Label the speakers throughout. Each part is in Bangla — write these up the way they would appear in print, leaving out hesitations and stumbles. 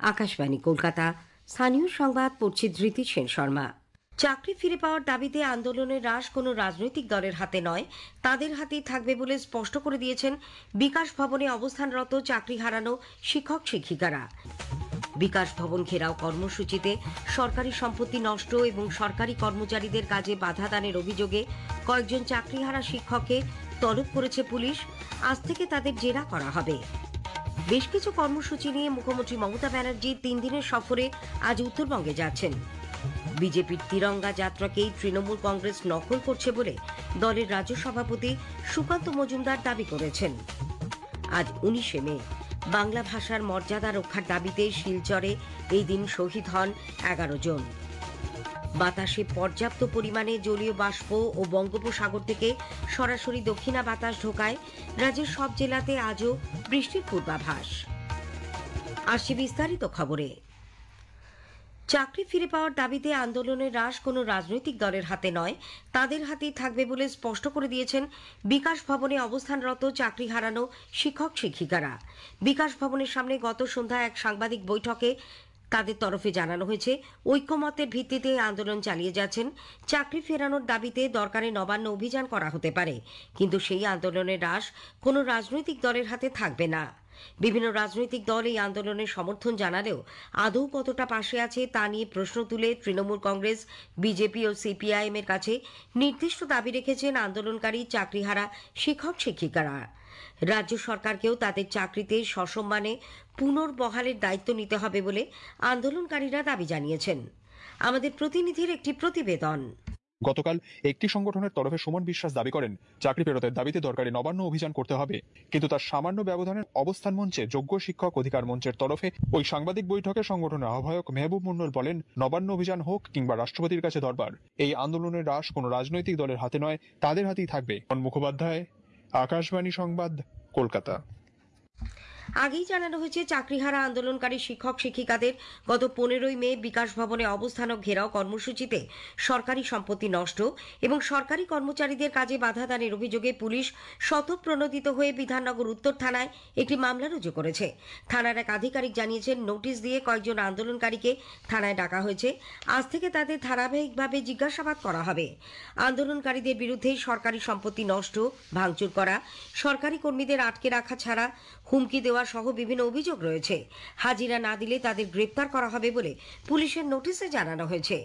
Speaker 1: আকাশবাণী কলকাতা। স্থানীয় সংবাদ পড়ছে ধৃতি সেন শর্মা। চাকরি ফিরে পাওয়ার দাবিতে আন্দোলনের হ্রাস কোনো রাজনৈতিক দলের হাতে নয়, তাদের হাতেই থাকবে বলে স্পষ্ট করে দিয়েছেন বিকাশ ভবনে অবস্থানরত চাকরি হারানো শিক্ষক শিক্ষিকারা। বিকাশ ভবন ঘেরাও কর্মসূচিতে সরকারি সম্পত্তি নষ্ট এবং সরকারি কর্মচারীদের কাজে বাধা দানের অভিযোগে কয়েকজন চাকরিহারা শিক্ষককে তলব করেছে পুলিশ। আজ থেকে তাদের জেরা করা হবে। বেশ কিছু কর্মসূচি নিয়ে মুখ্যমন্ত্রী মমতা ব্যানার্জি 3 দিনের সফরে আজ উত্তরবঙ্গে যাচ্ছেন। বিজেপির তিরঙ্গা যাত্রাকেই তৃণমূল কংগ্রেস নকল করছে বলে দলের রাজ্য সভাপতি সুকান্ত মজুমদার দাবি করেছেন। আজ 19শে মে। বাংলা ভাষার মর্যাদা রক্ষার দাবিতে শিলচরে এই দিন শহীদ হন 11 জন। বাতাসে পর্যাপ্ত পরিমাণে জলীয় বাষ্প ও বঙ্গোপসাগর থেকে সরাসরি দক্ষিণা বাতাস ঢোকায় রাজ্যের সব জেলাতে আজও বৃষ্টির পূর্বাভাস। আসছে বিস্তারিত খবরে। চাকরি ফিরে পাওয়ার দাবিতে আন্দোলনের হ্রাস কোনো রাজনৈতিক দলের হাতে নয়, তাদের হাতেই থাকবে বলে স্পষ্ট করে দিয়েছেন বিকাশ ভবনে অবস্থানরত চাকরি হারানো শিক্ষক শিক্ষিকারা। বিকাশ ভবনের সামনে গত সন্ধ্যায় এক সাংবাদিক বৈঠকে তাদের তরফে জানানো হয়েছে, ঐক্যমতের ভিত্তিতে আন্দোলন চালিয়ে যাচ্ছেন। চাকরি ফেরানোর দাবিতে দরকারে নবান্ন অভিযান করা হতে পারে, কিন্তু সেই আন্দোলনের হ্রাস কোনো রাজনৈতিক দলের হাতে থাকবে না। বিভিন্ন রাজনৈতিক দল এই আন্দোলনের সমর্থন জানালেও আদৌ কতটা পাশে আছে তা নিয়ে প্রশ্ন তুলে তৃণমূল কংগ্রেস, বিজেপি ও সিপিআইএম এর কাছে নির্দিষ্ট দাবি রেখেছেন আন্দোলনকারী চাকরিহারা শিক্ষক শিক্ষিকারা। রাজ্য সরকারকেও তাদের চাকরিতে সসম্মানে পুনর্বহালের দায়িত্ব নিতে হবে বলে আন্দোলনকারীরা দাবি জানিয়েছেন। আমাদের প্রতিনিধির একটি প্রতিবেদন।
Speaker 2: গতকাল একটি সংগঠনের তরফে সুমন বিশ্বাস দাবি করেন, চাকরি ফেরতের দাবিতে দরকারি নবান্ন অভিযান করতে হবে, কিন্তু তার সামান্য ব্যবধানের অবস্থান মঞ্চে যোগ্য শিক্ষক অধিকার মঞ্চের তরফে ওই সাংবাদিক বৈঠকে সংগঠনের আহ্বায়ক মেহবুব মন্ডল বলেন, নবান্ন অভিযান হোক কিংবা রাষ্ট্রপতির কাছে দরবার, এই আন্দোলনের হ্রাস কোনো রাজনৈতিক দলের হাতে নয়, তাদের হাতেই থাকবে। মুখোপাধ্যায়, আকাশবাণী সংবাদ, কলকাতা।
Speaker 1: আগেই জানানো হয়েছে, চাকরিহারা আন্দোলনকারী শিক্ষক শিক্ষিকাদের গত 15ই মে বিকাশ ভবনে অবস্থান ও ঘেরাও কর্মসূচিতে সরকারি সম্পত্তি নষ্ট এবং সরকারি কর্মচারীদের কাজে বাধা দানের অভিযোগে পুলিশ স্বতঃপ্রণোদিত হয়ে বিধাননগর উত্তর থানায় একটি মামলা রুজু করেছে। থানার এক আধিকারিক জানিয়েছেন, নোটিশ দিয়ে কয়েকজন আন্দোলনকারীকে থানায় ডাকা হয়েছে। আজ থেকে তাদের ধারাবাহিকভাবে জিজ্ঞাসাবাদ করা হবে। আন্দোলনকারীদের বিরুদ্ধে সরকারি সম্পত্তি নষ্ট, ভাঙচুর করা, সরকারি কর্মীদের আটকে রাখা ছাড়া হুমকি দেওয়া সহ বিভিন্ন অভিযোগ রয়েছে। হাজিরা না দিলে তাদের গ্রেপ্তার করা হবে বলে পুলিশের নোটিশে জানানো হয়েছে।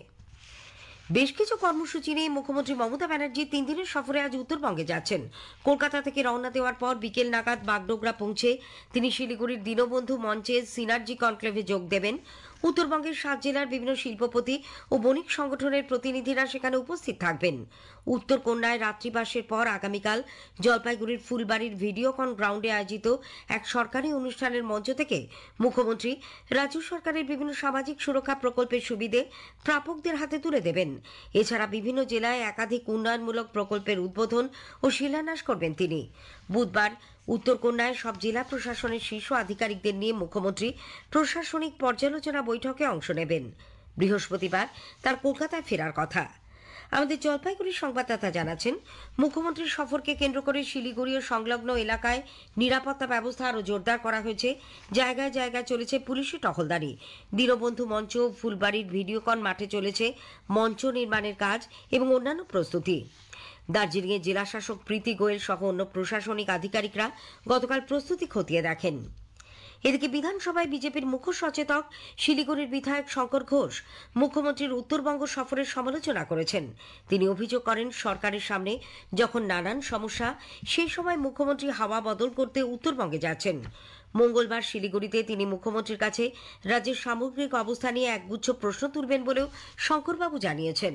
Speaker 1: বেশ কিছু কর্মসূচি নিয়ে মুখ্যমন্ত্রী মমতা ব্যানার্জি 3 দিনের সফরে আজ উত্তরবঙ্গে যাচ্ছেন। কলকাতা থেকে রওনা দেওয়ার পর বিকেল নাগাদ বাগডোগরা পৌঁছে তিনি শিলিগুড়ির দীনবন্ধু মঞ্চের সিনার্জি কনক্লেভে যোগ দেবেন। উত্তরবঙ্গের 7 জেলার বিভিন্ন শিল্পপতি ও বণিক সংগঠনের প্রতিনিধিরা সেখানে উপস্থিত থাকবেন। উত্তরকন্যায় রাত্রিবাসের পর আগামীকাল জলপাইগুড়ির ফুলবাড়ির ভিডিওকন গ্রাউন্ডে আয়োজিত এক সরকারি অনুষ্ঠানের মঞ্চ থেকে মুখ্যমন্ত্রী রাজ্য সরকারের বিভিন্ন সামাজিক সুরক্ষা প্রকল্পের সুবিধে প্রাপকদের হাতে তুলে দেবেন। এছাড়া বিভিন্ন জেলায় একাধিক উন্নয়নমূলক প্রকল্পের উদ্বোধন ও শিলান্যাস করবেন তিনি। বুধবার উত্তরকন্যায় সব জেলা প্রশাসনের শীর্ষ আধিকারিকদের নিয়ে মুখ্যমন্ত্রী প্রশাসনিক পর্যালোচনা বৈঠকে অংশ নেবেন। বৃহস্পতিবার তার কলকাতায় ফেরার কথা। আমাদের জলপাইগুড়ির সংবাদদাতা জানাচ্ছেন, মুখ্যমন্ত্রীর সফরকে কেন্দ্র করে শিলিগুড়ি ও সংলগ্ন এলাকায় নিরাপত্তা ব্যবস্থা আরও জোরদার করা হয়েছে। জায়গায় জায়গায় চলেছে পুলিশি টহলদারি। দীনবন্ধু মঞ্চ, ফুলবাড়ির ভিডিওকন মাঠে চলেছে মঞ্চ নির্মাণের কাজ এবং অন্যান্য প্রস্তুতি। দার্জিলিংয়ে জেলাশাসক প্রীতি গোয়েল সহ অন্য প্রশাসনিক আধিকারিকরা গতকাল প্রস্তুতি খতিয়ে দেখেন। এদিকে বিধানসভায় বিজেপির মুখ্য সচেতক শিলিগুড়ির বিধায়ক শঙ্কর ঘোষ মুখ্যমন্ত্রীর উত্তরবঙ্গ সফরের সমালোচনা করেছেন। তিনি অভিযোগ করেন, সরকারের সামনে যখন নানান সমস্যা, সেই সময় মুখ্যমন্ত্রী হাওয়া বদল করতে উত্তরবঙ্গে যাচ্ছেন। মঙ্গলবার শিলিগুড়িতে তিনি মুখ্যমন্ত্রীর কাছে রাজ্যের সামগ্রিক অবস্থা নিয়ে একগুচ্ছ প্রশ্ন তুলবেন বলেও শঙ্করবাবু জানিয়েছেন।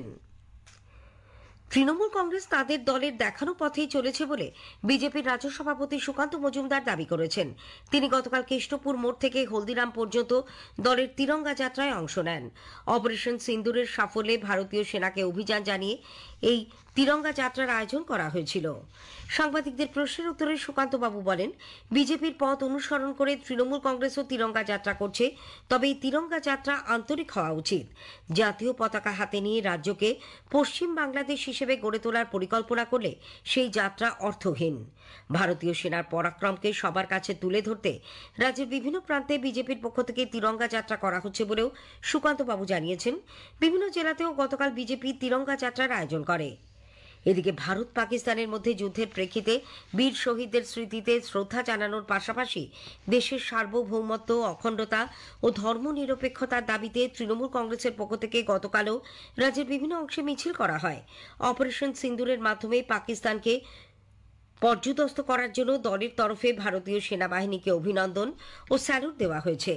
Speaker 1: তৃণমূল কংগ্রেস তাদের দলের দেখানো পথেই চলেছে বলে বিজেপির রাজ্য সভাপতি সুকান্ত মজুমদার দাবি করেছেন। তিনি গতকাল কেষ্টপুর মোড় থেকে হলদিরাম পর্যন্ত দলের তিরঙ্গা যাত্রায় অংশ নেন। অপারেশন সিন্দুরের সাফল্যে ভারতীয় সেনাকে অভিযান জানিয়ে এই তিরঙ্গা যাত্রার আয়োজন করা হয়েছিল। সাংবাদিকদের প্রশ্নের উত্তরে সুকান্তবাবু বলেন, বিজেপির পথ অনুসরণ করে তৃণমূল কংগ্রেসও তিরঙ্গা যাত্রা করছে, তবে এই তিরঙ্গা যাত্রা আন্তরিক হওয়া উচিত। জাতীয় পতাকা হাতে নিয়ে রাজ্যকে পশ্চিম বাংলাদেশ হিসেবে গড়ে তোলার পরিকল্পনা করলে সেই যাত্রা অর্থহীন। ভারতীয় সেনার পরাক্রমকে সবার কাছে তুলে ধরতে রাজ্যের বিভিন্ন প্রান্তে বিজেপির পক্ষ থেকে তিরঙ্গা যাত্রা করা হচ্ছে বলেও সুকান্তবাবু জানিয়েছেন। বিভিন্ন জেলাতেও গতকাল বিজেপি তিরঙ্গা যাত্রার আয়োজন করে। এদিকে ভারত পাকিস্তানের মধ্যে যুদ্ধের প্রেক্ষিতে বীর শহীদদের স্মৃতিতে শ্রদ্ধা জানানোর পাশাপাশি দেশের সার্বভৌমত্ব, অখণ্ডতা ও ধর্মনিরপেক্ষতার দাবিতে তৃণমূল কংগ্রেসের পক্ষ থেকে গতকালও রাজ্যের বিভিন্ন অংশে মিছিল করা হয়। অপারেশন সিন্দুরের মাধ্যমে পাকিস্তানকে পর্যুদস্ত করার জন্য দলের তরফে ভারতীয় সেনাবাহিনীকে অভিনন্দন ও স্যালুট দেওয়া হয়েছে।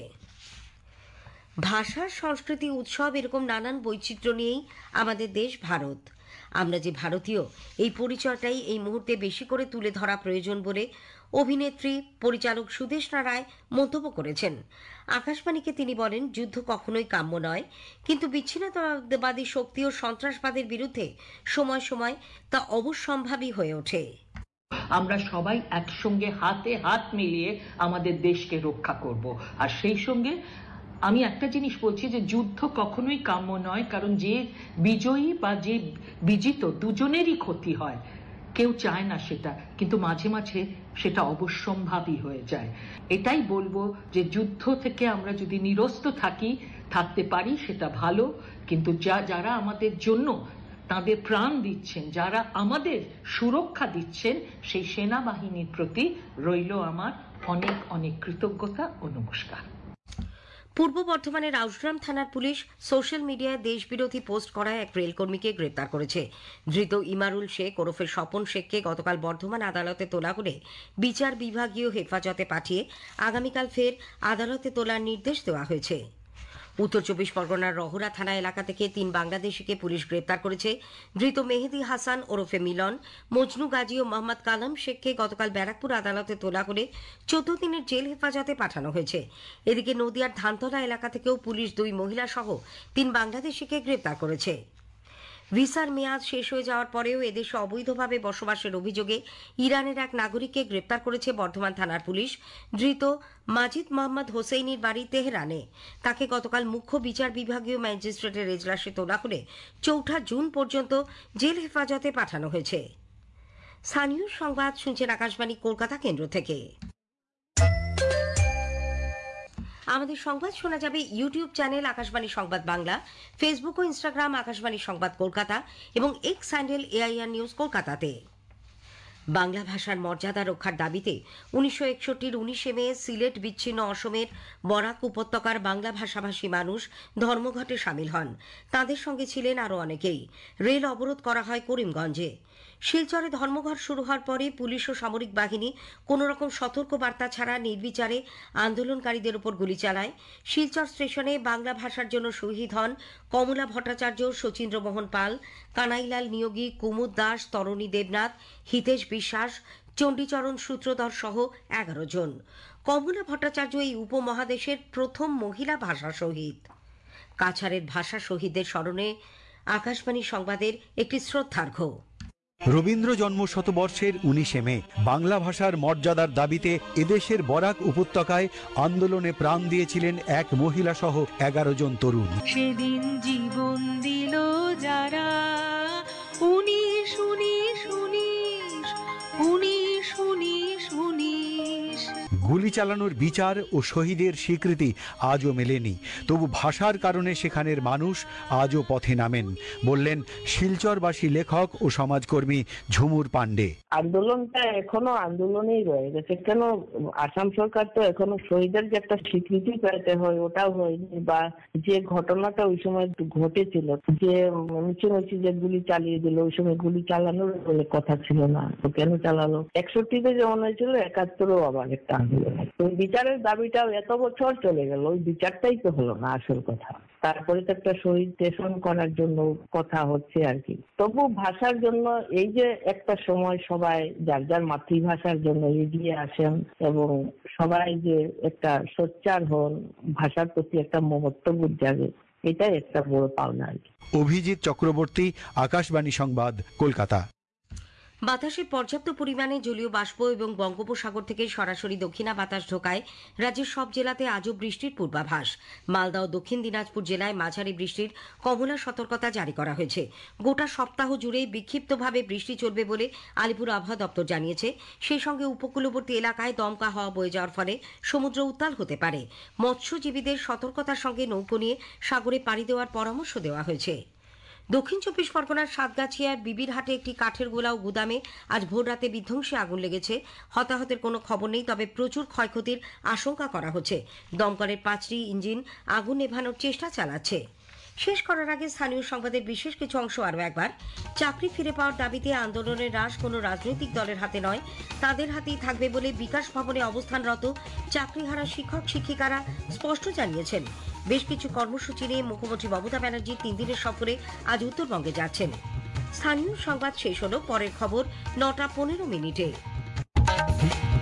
Speaker 1: ভাষা, সংস্কৃতি, উৎসব এরকম নানান বৈচিত্র্য নিয়েই আমাদের দেশ ভারত। আমরা যে ভারতীয়, এই পরিচয়টাই এই মুহূর্তে বেশি করে তুলে ধরা প্রয়োজন বলে অভিনেত্রী, পরিচালক সুদেষ্ণা রায় মন্তব্য করেছেন। আকাশবাণীকে তিনি বলেন, যুদ্ধ কখনোই কাম্য নয়, কিন্তু বিচ্ছিন্নতাবাদী শক্তি ও সন্ত্রাসবাদের বিরুদ্ধে সময় সময় তা অবশ্যম্ভাবী হয়ে ওঠে।
Speaker 3: আমরা সবাই একসঙ্গে হাতে হাত মিলিয়ে আমাদের দেশকে রক্ষা করব। আর সেই সঙ্গে আমি একটা জিনিস বলছি যে যুদ্ধ কখনোই কাম্য নয়, কারণ যে বিজয়ী বা যে বিজিত দুজনেরই ক্ষতি হয়। কেউ চায় না সেটা, কিন্তু মাঝে মাঝে সেটা অবশ্যম্ভাবী হয়ে যায়। এটাই বলবো যে যুদ্ধ থেকে আমরা যদি নিরস্ত থাকতে পারি সেটা ভালো, কিন্তু যারা আমাদের জন্য তাদের প্রাণ দিচ্ছেন, যারা আমাদের সুরক্ষা দিচ্ছেন, সেই সেনাবাহিনীর প্রতি রইল আমার অনেক অনেক কৃতজ্ঞতা ও নমস্কার।
Speaker 1: পূর্ব বর্ধমানের আউশগ্রাম থানার পুলিশ সোশ্যাল মিডিয়ায় দেশবিরোধী পোস্ট করায় এক রেলকর্মীকে গ্রেপ্তার করেছে। ধৃত ইমারুল শেখ ওরফে স্বপন শেখকে গতকাল বর্ধমান আদালতে তোলা হলে বিচার বিভাগীয় হেফাজতে পাঠিয়ে আগামীকাল ফের আদালতে তোলার নির্দেশ দেওয়া হয়েছে। উত্তর 24 পরগনার রহরা থানা এলাকা থেকে 3 বাংলাদেশিকে পুলিশ গ্রেপ্তার করেছে। ধৃত মেহেদি হাসান ওরফে মিলন, মজনু গাজী ও মোহাম্মদ কালাম শেখকে গতকাল ব্যারাকপুর আদালতে তোলা হলে 14 দিনের জেল হেফাজতে পাঠানো হয়েছে। এদিকে নদিয়ার ধানতলা এলাকা থেকেও পুলিশ 2 মহিলা সহ 3 বাংলাদেশিকে গ্রেপ্তার করেছে। ভিসার মেয়াদ শেষ হয়ে যাওয়ার পরেও এদেশে অবৈধভাবে বসবাসের অভিযোগে ইরানের এক নাগরিককে গ্রেপ্তার করেছে বর্ধমান থানার পুলিশ। ধৃত মাজিদ মোহাম্মদ হোসেইনির বাড়ি তেহরানে। তাকে গতকাল মুখ্য বিচার বিভাগীয় ম্যাজিস্ট্রেটের এজলাসে তোলা হলে 4 জুন পর্যন্ত জেল হেফাজতে পাঠানো হয়েছে। স্থানীয় সংবাদ শুনছেন আকাশবাণী কলকাতা কেন্দ্র থেকে। আমাদের সংবাদ শোনা যাবে YouTube channel Akashvani Sangbad Bangla, Facebook ও ইনস্টাগ্রাম আকাশবাণী সংবাদ কলকাতা এবং এক্স হ্যান্ডেল এআইআর নিউজ কলকাতাতে। বাংলা ভাষার মর্যাদা রক্ষার দাবিতে 1961-র 19 মে সিলেট বিচ্ছিন্ন অসমের বরাক উপত্যকার বাংলা ভাষাভাষী মানুষ ধর্মঘটে সামিল হন। তাদের সঙ্গে ছিলেন আরও অনেকেই। রেল অবরোধ করা হয় করিমগঞ্জে। শিলচরে ধর্মঘট শুরু হওয়ার পরে পুলিশ ও সামরিক বাহিনী কোনো রকম সতর্ক বার্তা ছাড়া নির্বিচারে আন্দোলনকারীদের উপর গুলি চালায়। শিলচর স্টেশনে বাংলা ভাষার জন্য শহীদ হন কমলা ভট্টাচার্য, শচীন্দ্রমোহন পাল, কানাইলাল নিয়োগী, কুমুদ দাস, তরণী দেবনাথ, হিতেশ বিশ্বাস, চণ্ডীচরণ সূত্রধর সহ 11 জন। কমলা ভট্টাচার্য এই উপমহাদেশের প্রথম মহিলা ভাষা শহীদ। কাছাড়ের ভাষা শহীদদের স্মরণে আকাশবাণী সংবাদের একটি শ্রদ্ধার্ঘ্য।
Speaker 4: রবীন্দ্র জন্ম শতবর্ষের 19 মে বাংলা ভাষার মর্যাদার দাবিতে এদেশের বরাক উপত্যকায় আন্দোলনে প্রাণ দিয়েছিলেন এক মহিলা সহ 11 জন তরুণ।
Speaker 5: সেদিন জীবন দিল যারা 19 19 19 19 19।
Speaker 4: গুলি চালানোর বিচার ও শহীদের স্বীকৃতি আজও মেলেনি, তবু ভাষার কারণে সেখানের মানুষ আজও পথে নামেন, বললেন শিলচরবাসী লেখক ও সমাজকর্মী ঝুমুর পান্ডে।
Speaker 6: আন্দোলনটা এখনো আন্দোলনেই রয়ে গেছে। কেন আসাম সরকার তো এখনো শহীদের যে একটা স্বীকৃতি পেতে হয় ওটাও হয়নি, বা যে ঘটনাটা ওই সময় ঘটেছিল, যে মিছিমিছি যে গুলি চালিয়ে দিল, ওই সময় গুলি চালানোর বলে কথা ছিল না, তো কেন চালালো? 61-তে যেমন হয়েছিল 71-ও আবার একটা আন্দোলন। ওই বিচারের দাবিটাও এত বছর চলে গেল, ওই বিচারটাই তো হলো না আসল কথা। তারপরে তো একটা শহীদ স্টেশন করার জন্য কথা হচ্ছে আর কি। তবু ভাষার জন্য এই যে একটা সময় সবাই যার যার মাতৃভাষার জন্য এগিয়ে আসেন এবং সবাই যে একটা সোচ্চার হন, ভাষার প্রতি একটা মমত্ববোধ জাগে, এটাই একটা বড় পাওনা আর কি।
Speaker 4: অভিজিৎ চক্রবর্তী, আকাশবাণী সংবাদ, কলকাতা।
Speaker 1: বাতাসে পর্যাপ্ত পরিমাণে জলীয় বাষ্প এবং বঙ্গোপসাগর থেকে সরাসরি দক্ষিণা বাতাস ঢোকায় রাজ্যের সব জেলাতে আজও বৃষ্টির পূর্বাভাস। মালদা ও দক্ষিণ দিনাজপুর জেলায় মাঝারি বৃষ্টির কমলা সতর্কতা জারি করা হয়েছে। গোটা সপ্তাহ জুড়ে বিক্ষিপ্তভাবে বৃষ্টি চলবে বলে আলিপুর আবহাওয়া দপ্তর জানিয়েছে। সেই সঙ্গে উপকূলবর্তী এলাকায় দমকা হাওয়া বয়ে যাওয়ার ফলে সমুদ্র উত্তাল হতে পারে। মৎস্যজীবীদের সতর্কতার সঙ্গে নৌকো নিয়ে সাগরে পাড়ি দেওয়ার পরামর্শ দেওয়া হয়েছে। দক্ষিণ চব্বিশ পরগনার সাতগাছিয়ার বিবিরহাটে একটি কাঠের গোলা ও গুদামে আজ ভোররাতে বিধ্বংসী আগুন লেগেছে। হতাহতের কোনো খবর নেই, তবে প্রচুর ক্ষয়ক্ষতির আশঙ্কা করা হচ্ছে। দমকলের 5টি ইঞ্জিন আগুন নেভানোর চেষ্টা চালাচ্ছে। শেষ করার আগে স্থানীয় সংবাদের বিশেষ কিছু অংশ আরও একবার। চাকরি ফিরে পাওয়ার দাবিতে আন্দোলনের রাশ কোনো রাজনৈতিক দলের হাতে নয়, তাদের হাতেই থাকবে বলে বিকাশ ভবনে অবস্থানরত চাকরিহারা শিক্ষক শিক্ষিকারা স্পষ্ট জানিয়েছেন। বেশ কিছু কর্মসূচি নিয়ে মুখ্যমন্ত্রী মমতা ব্যানার্জি 3 দিনের সফরে আজ উত্তরবঙ্গে যাচ্ছেন। স্থানীয় সংবাদ শেষ হলো। পরের খবর 9টা 15 মিনিটে।